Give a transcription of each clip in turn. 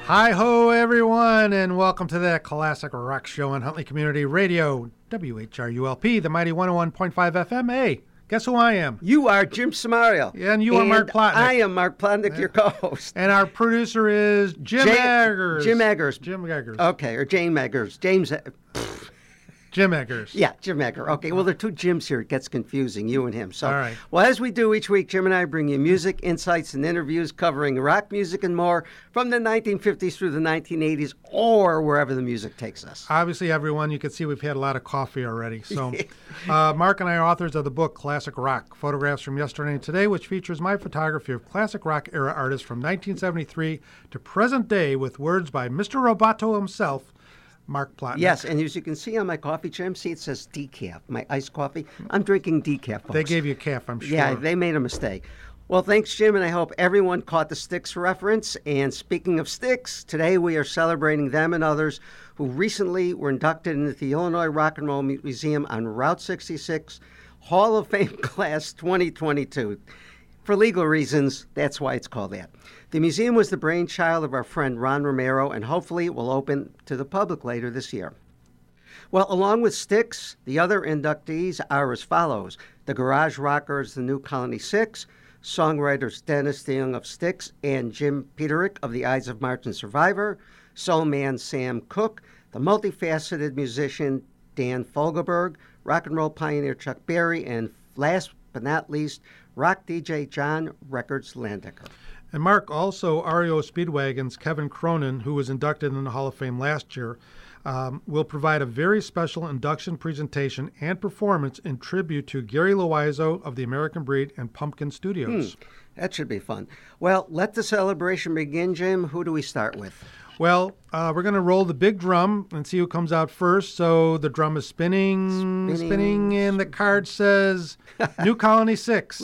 Hi-ho, everyone, and welcome to the Classic Rock Show on Huntley Community Radio, WHRULP, the mighty 101.5 FM. Hey, guess who I am? You are Jim Samario. And you are Mark Plotnick. I am Mark Plotnick, your co-host. And our producer is Jim Eggers. Jim Eggers. Jim Eggers. Okay, or James Eggers. Jim Eggers. Yeah, Jim Eggers. Okay, well, there are two Jims here. It gets confusing, you and him. So, all right. Well, as we do each week, Jim and I bring you music, insights, and interviews covering rock music and more from the 1950s through the 1980s or wherever the music takes us. Obviously, everyone, you can see we've had a lot of coffee already. So, Mark and I are authors of the book Classic Rock, Photographs from Yesterday and Today, which features my photography of classic rock era artists from 1973 to present day with words by Mr. Roboto himself, Mark Plotnick. Yes, and as you can see on my coffee, Jim, see it says decaf, my iced coffee. I'm drinking decaf, folks. They gave you calf, I'm sure. Yeah, they made a mistake. Well, thanks, Jim, and I hope everyone caught the Styx reference. And speaking of Styx, today we are celebrating them and others who recently were inducted into the Illinois Rock and Roll Museum on Route 66 Hall of Fame Class 2022. For legal reasons, that's why it's called that. The museum was the brainchild of our friend Ron Romero, and hopefully it will open to the public later this year. Well, along with Styx, the other inductees are as follows. The Garage Rockers, the New Colony Six, songwriters Dennis DeYoung of Styx and Jim Peterick of the Ides of March and Survivor, soul man Sam Cooke, the multifaceted musician Dan Fogelberg, rock and roll pioneer Chuck Berry, and last but not least, rock DJ John Records Landecker. And Mark, also REO Speedwagon's Kevin Cronin, who was inducted in the Hall of Fame last year, will provide a very special induction presentation and performance in tribute to Gary Loizo of the American Breed and Pumpkin Studios. That should be fun. Well, let the celebration begin, Jim. Who do we start with? Well, we're going to roll the big drum and see who comes out first. So the drum is spinning, and the card says New Colony 6.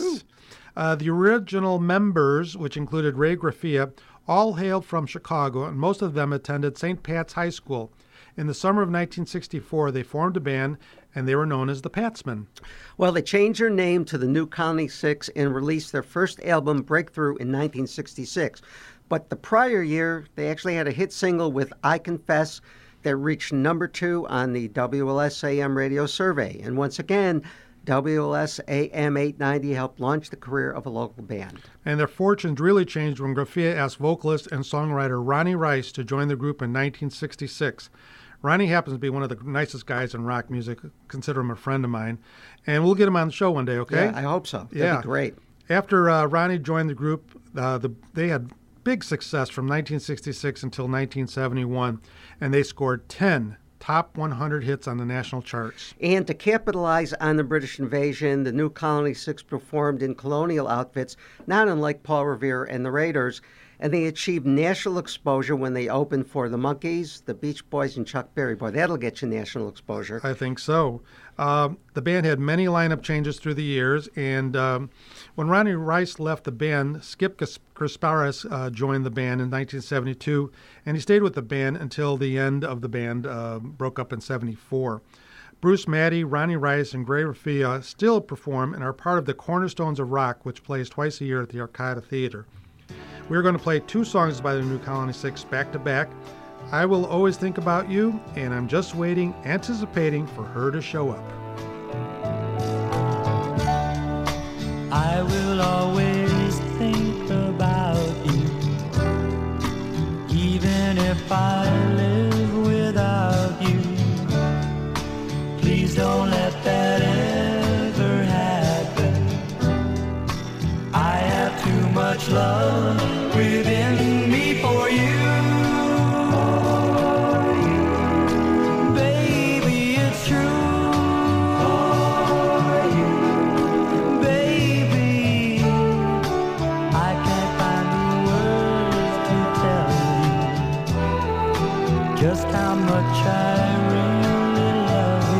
The original members, which included Ray Graffia, all hailed from Chicago, and most of them attended St. Pat's High School. In the summer of 1964, they formed a band, and they were known as the Patsmen. Well, they changed their name to the New Colony Six and released their first album, Breakthrough, in 1966. But the prior year, they actually had a hit single with I Confess that reached number 2 on the WLS-AM radio survey. And once again, WLS-AM 890 helped launch the career of a local band. And their fortunes really changed when Graffia asked vocalist and songwriter Ronnie Rice to join the group in 1966. Ronnie happens to be one of the nicest guys in rock music. Consider him a friend of mine. And we'll get him on the show one day, okay? Yeah, I hope so. That'd be great. After Ronnie joined the group, they had big success from 1966 until 1971, and they scored 10 top 100 hits on the national charts. And to capitalize on the British invasion, the New Colony Six performed in colonial outfits, not unlike Paul Revere and the Raiders, and they achieved national exposure when they opened for the Monkees, the Beach Boys, and Chuck Berry. Boy, that'll get you national exposure. I think so. The band had many lineup changes through the years, and when Ronnie Rice left the band, Skip Kasparis joined the band in 1972, and he stayed with the band until the end of the band broke up in 74. Bruce Maddy, Ronnie Rice, and Gray Raffia still perform and are part of the Cornerstones of Rock, which plays twice a year at the Arcada Theater. We're going to play 2 songs by the New Colony Six back to back. I Will Always Think About You, and I'm Just Waiting, Anticipating for Her to Show Up. I will always think about you, even if I live without you. Please don't let that ever happen. I have too much love within me for you. Baby, it's true. Baby, I can't find the words to tell you just how much I really love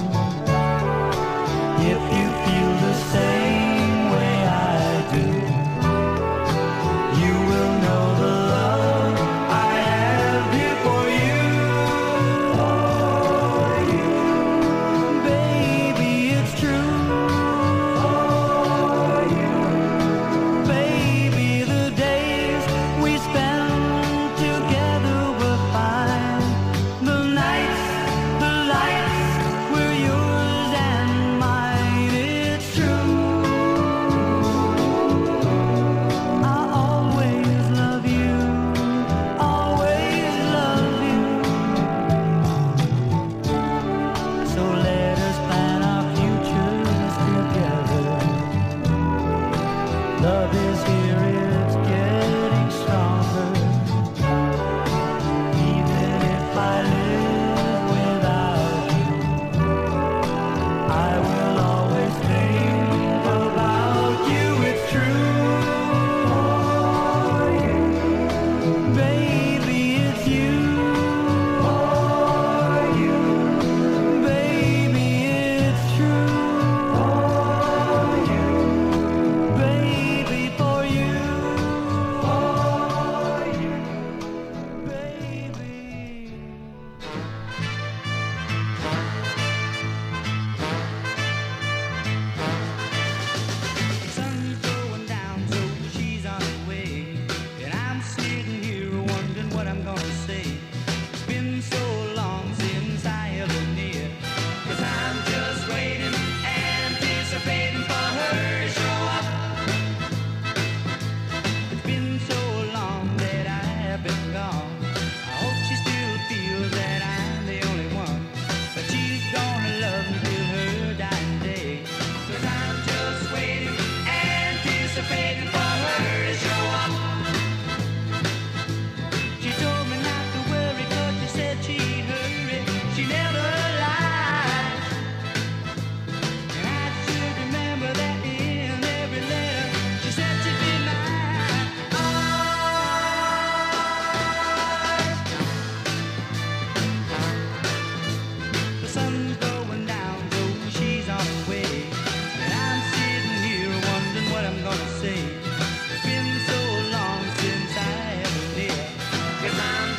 you. If you feel the same way I do, you will know the love I have here for you. Baby, it's true. Baby, the days we spend together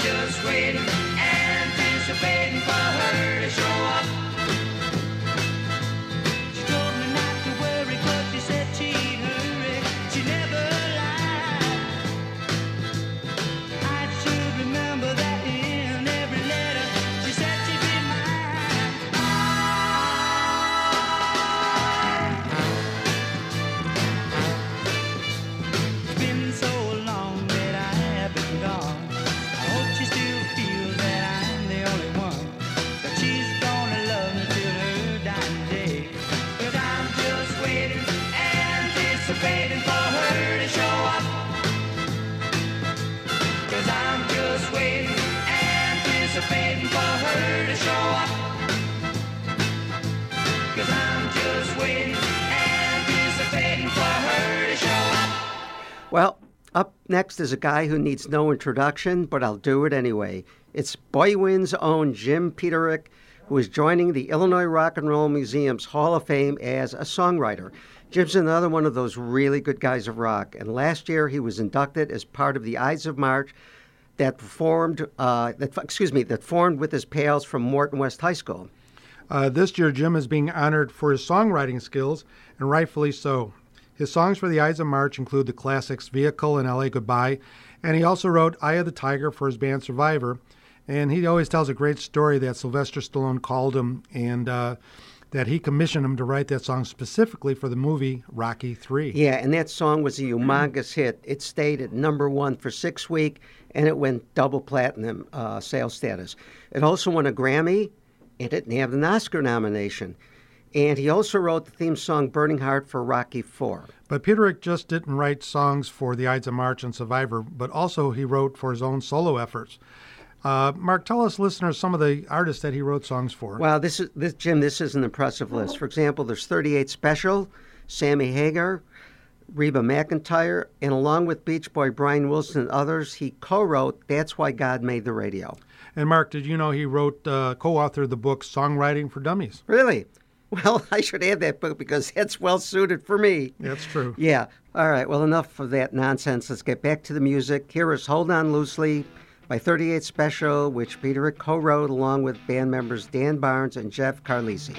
just waiting, anticipating for her to show up. She told me not to worry, 'cause she said she'd hurry. She never lied. I should remember that in every letter she said she'd be mine. It's been so long that I have been gone. I hope she still feels that I'm the only one, that she's gonna love me till her dying day. 'Cause I'm just waiting, anticipating for her to show up. 'Cause I'm just waiting, anticipating for her to show up. 'Cause I'm just waiting, anticipating for her to show up. Well, up next is a guy who needs no introduction, but I'll do it anyway. It's Boywin's own Jim Peterick, who is joining the Illinois Rock and Roll Museum's Hall of Fame as a songwriter. Jim's another one of those really good guys of rock, and last year he was inducted as part of the Ides of March that formed with his pals from Morton West High School. This year, Jim is being honored for his songwriting skills, and rightfully so. His songs for the Ides of March include the classics Vehicle and LA Goodbye, and he also wrote Eye of the Tiger for his band Survivor. And he always tells a great story that Sylvester Stallone called him and that he commissioned him to write that song specifically for the movie Rocky III. Yeah, and that song was a humongous hit. It stayed at #1 for 6 weeks, and it went double platinum sales status. It also won a Grammy, and it nabbed an Oscar nomination. And he also wrote the theme song Burning Heart for Rocky IV. But Peterick just didn't write songs for the Ides of March and Survivor, but also he wrote for his own solo efforts. Mark, tell us, listeners, some of the artists that he wrote songs for. Wow, Jim, this is an impressive list. For example, there's 38 Special, Sammy Hagar, Reba McEntire, and along with Beach Boy Brian Wilson and others, he co-wrote That's Why God Made the Radio. And Mark, did you know he wrote, co-authored the book Songwriting for Dummies? Really? Well, I should have that book because that's well suited for me. That's true. Yeah. All right. Well, enough of that nonsense. Let's get back to the music. Here is Hold On Loosely by 38 Special, which Peterick co-wrote along with band members Dan Barnes and Jeff Carlisi.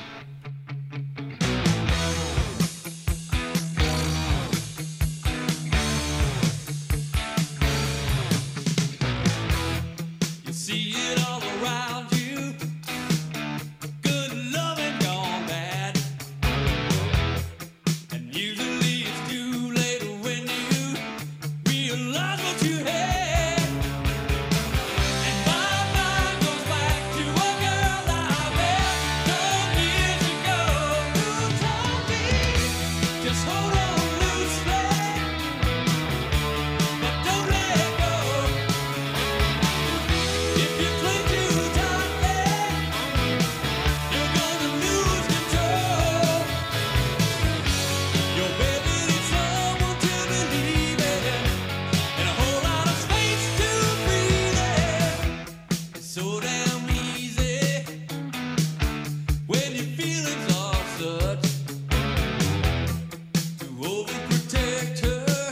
You see it all around you, good loving gone bad, and usually it's too late when you realize what you had. And my mind goes back to a girl I met some years ago who told me, just hold on loosely, but don't let go. If you cling too tightly, you're gonna lose control. Your baby needs someone to believe in, and a whole lot of space to breathe in. It's so damn easy when your feelings are such to overprotect her,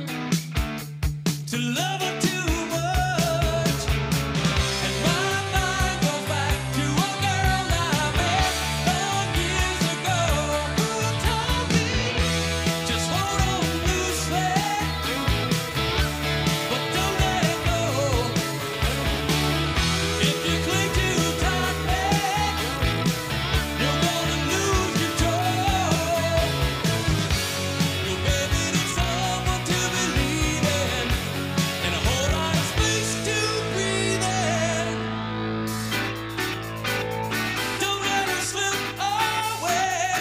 to love her too much. And my mind goes back to a girl I met some years ago who told me, just hold on loosely, but don't let go. If you cling too tightly, you're gonna lose control. Your baby needs someone to believe in, and a whole lot of space to breathe in. Don't let her slip away.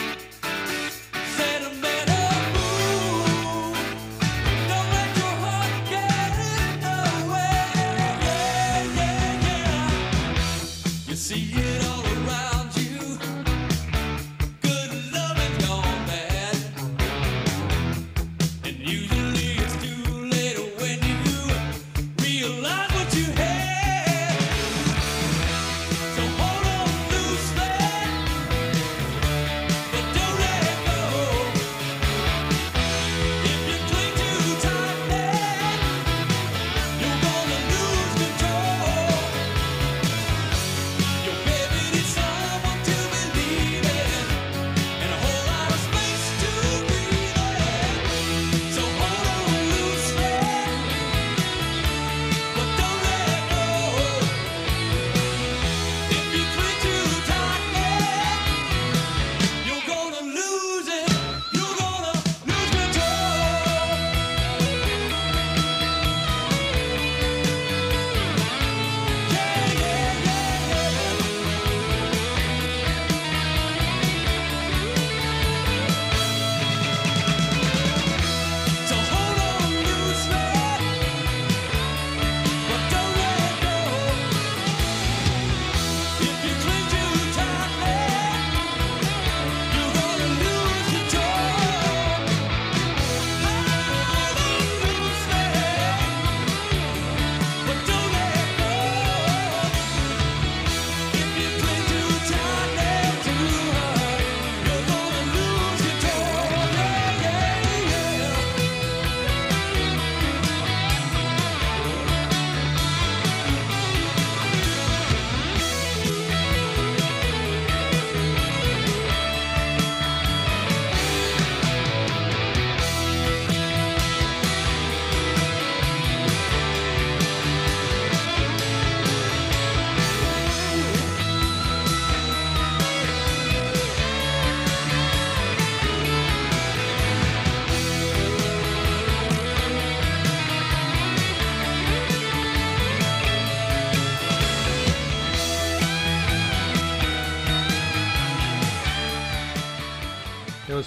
Sentimental mood. Don't let your heart get in the way. Yeah, yeah, yeah. You see it all around you. Good loving gone bad, and usually it's too late when you realize what you had. So hold on loosely, but don't let go. If you cling too tightly, you're gonna lose control.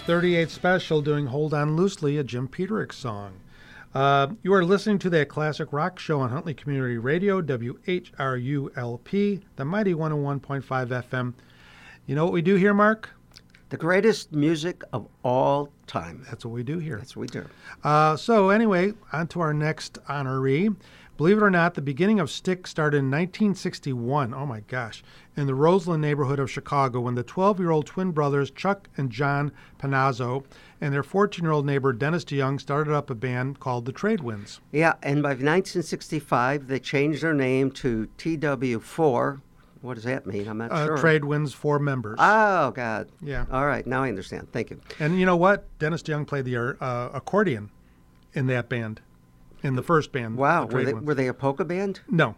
was 38 Special doing Hold On Loosely, a Jim Peterick song. You are listening to that classic rock show on Huntley Community Radio, WHRULP, the mighty 101.5 FM. You know what we do here, Mark? The greatest music of all time. That's what we do here. That's what we do. So anyway, on to our next honoree. Believe it or not, the beginning of Styx started in 1961, oh my gosh, in the Roseland neighborhood of Chicago when the 12-year-old twin brothers Chuck and John Panazzo and their 14-year-old neighbor Dennis DeYoung started up a band called the Tradewinds. Yeah, and by 1965, they changed their name to TW4. What does that mean? I'm not sure. Tradewinds, 4 members. Oh, God. Yeah. All right, now I understand. Thank you. And you know what? Dennis DeYoung played the accordion in that band, in the first band. Wow, the were they a polka band? No.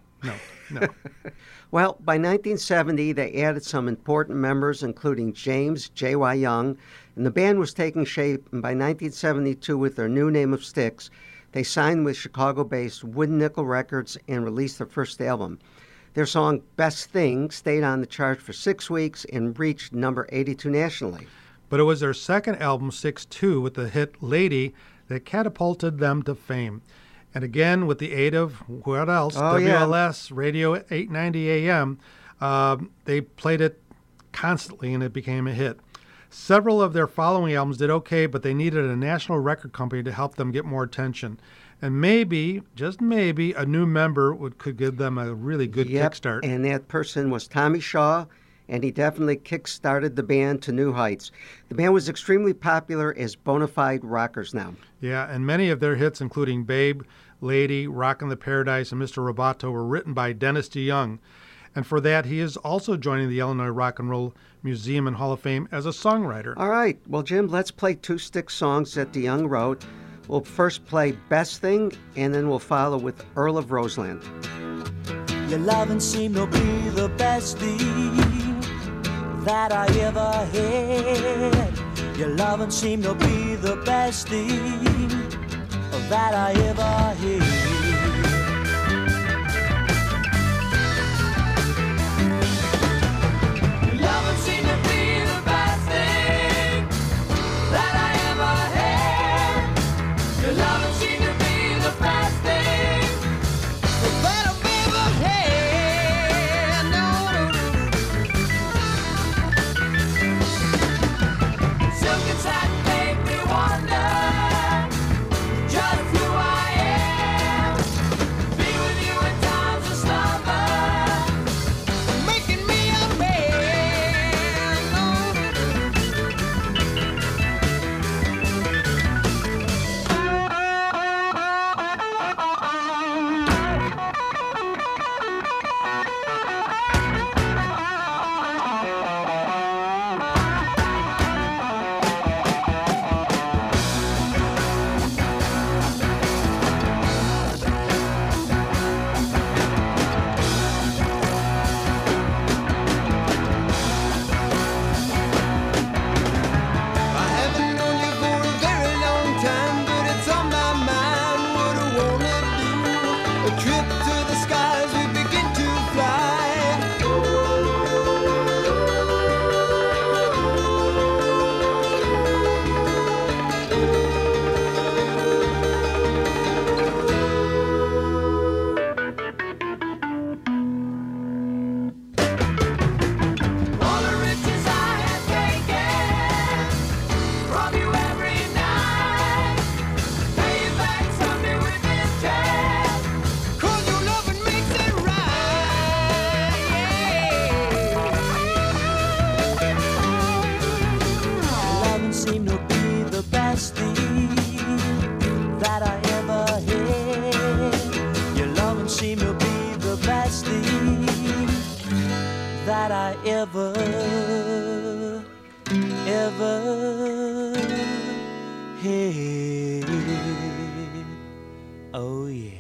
Well, by 1970, they added some important members, including James J.Y. Young, and the band was taking shape, and by 1972, with their new name of Styx, they signed with Chicago-based Wooden Nickel Records and released their first album. Their song, Best Thing, stayed on the chart for 6 weeks and reached number 82 nationally. But it was their second album, 6-2, with the hit Lady, that catapulted them to fame. And again, with the aid of, what else? WLS, Radio 890 AM, they played it constantly and it became a hit. Several of their following albums did okay, but they needed a national record company to help them get more attention. And maybe, just maybe, a new member could give them a really good kickstart. And that person was Tommy Shaw, and he definitely kick-started the band to new heights. The band was extremely popular as bona fide rockers now. Yeah, and many of their hits, including Babe, Lady, Rockin' the Paradise, and Mr. Roboto, were written by Dennis DeYoung. And for that, he is also joining the Illinois Rock and Roll Museum and Hall of Fame as a songwriter. All right. Well, Jim, let's play 2 Styx songs that DeYoung wrote. We'll first play Best Thing, and then we'll follow with Earl of Roseland. Your loving seemed to be the best thing that I ever had. Your loving seemed to be the best thing that I ever had. Your loving seemed to be the best thing that I ever had. Your loving seemed to be the best thing that I've ever had. No. Silk and satin make me wonder just who I am. Be with you in times of slumber, making me a man. I haven't known you for a very long time, but it's on my mind what I wanna do. A trip to the skies, we begin to fly. All the riches I have taken from you every night, pay you back someday with interest, 'cause your loving makes it right. Loving seemed to be the best thing that I ever had. Your loving seemed to be the best thing that I ever had. Oh yeah.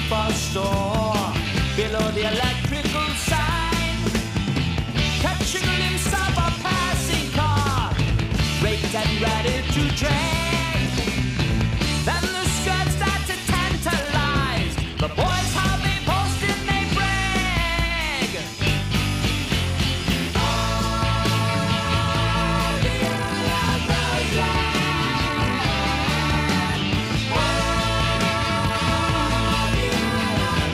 for store below the electrical sign. Catching a glimpse of a passing car, raked and ready to drag. Then the skirts start to tantalize the boys, how they boast and they brag. Oh, the Ireland Roseland. Oh, the Ireland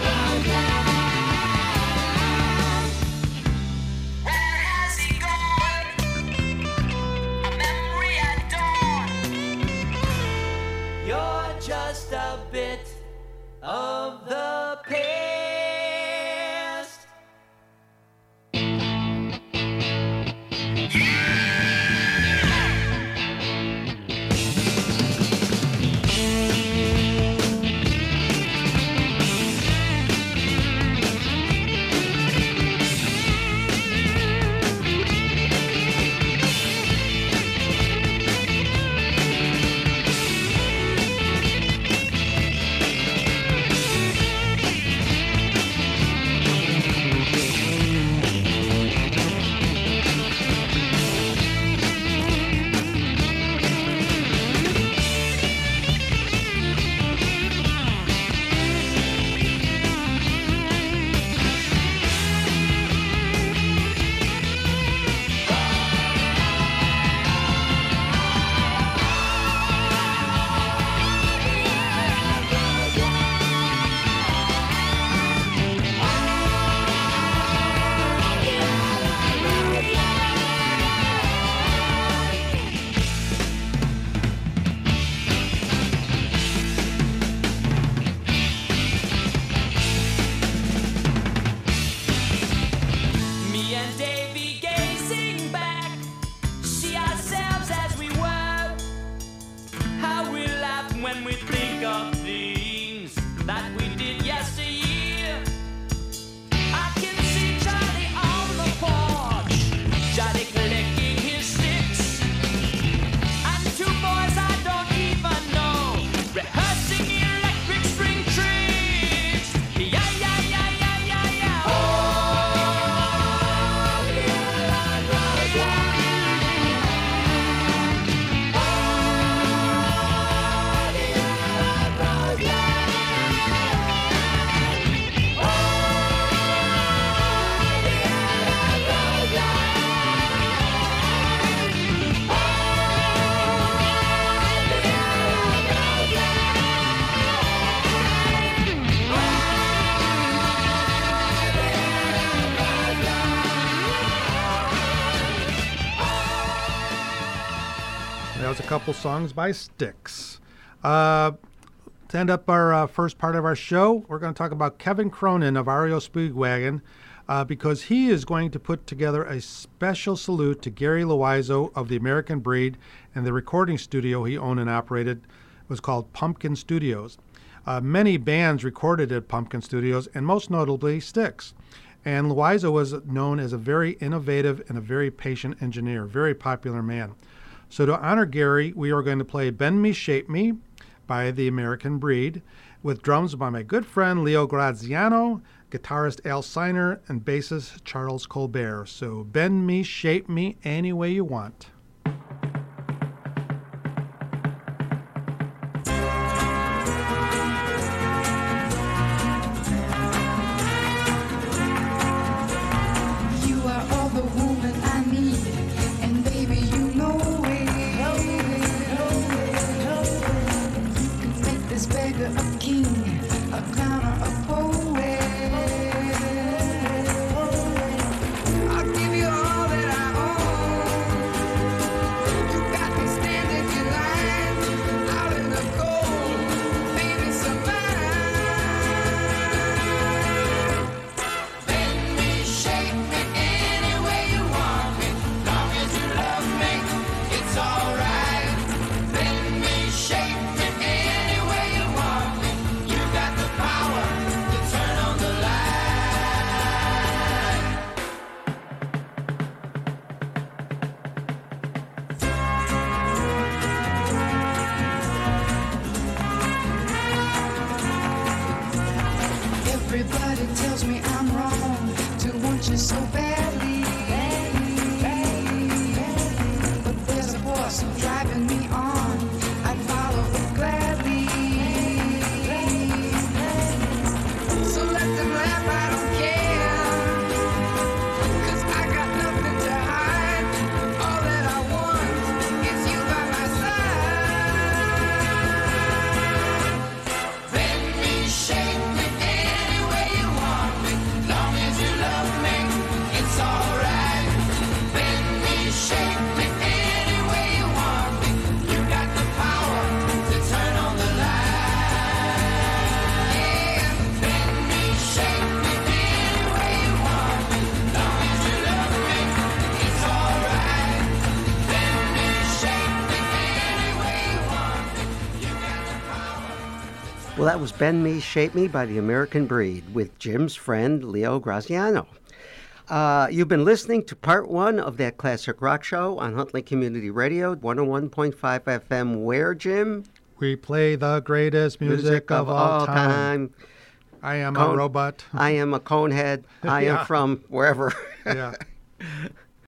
Roseland. Where has he gone? A memory at dawn. You're just a bit of the past. Me and Davy gazing back, see ourselves as we were. How we laugh when we think of things that we did yesteryear. I can see Johnny on the porch, Johnny collecting his sticks, and two boys I don't even know rehearsing electric string tricks. Yeah, yeah, yeah, yeah, yeah, yeah. Oh, the Ireland Roseland. Oh, the Ireland Roseland. Oh, the Ireland Roseland. Oh, the That was a couple songs by Styx. To end up our first part of our show, we're going to talk about Kevin Cronin of REO Speedwagon because he is going to put together a special salute to Gary Loizo of the American Breed and the recording studio he owned and operated was called Pumpkin Studios. Many bands recorded at Pumpkin Studios, and most notably Styx. And Loizo was known as a very innovative and a very patient engineer, very popular man. So to honor Gary, we are going to play Bend Me, Shape Me by the American Breed, with drums by my good friend Leo Graziano, guitarist Al Siner, and bassist Charles Colbert. So bend me, shape me, any way you want. You are all the woman I need, and baby, you know it. You can make this beggar a king, a clown, a poet. I'll give you all that I own. Well, that was Bend Me, Shape Me by the American Breed with Jim's friend Leo Graziano. You've been listening to part one of that classic rock show on Huntley Community Radio, 101.5 FM. Where, Jim? We play the greatest music of all time. I am a robot. I am a conehead. I Yeah. am from wherever. Yeah.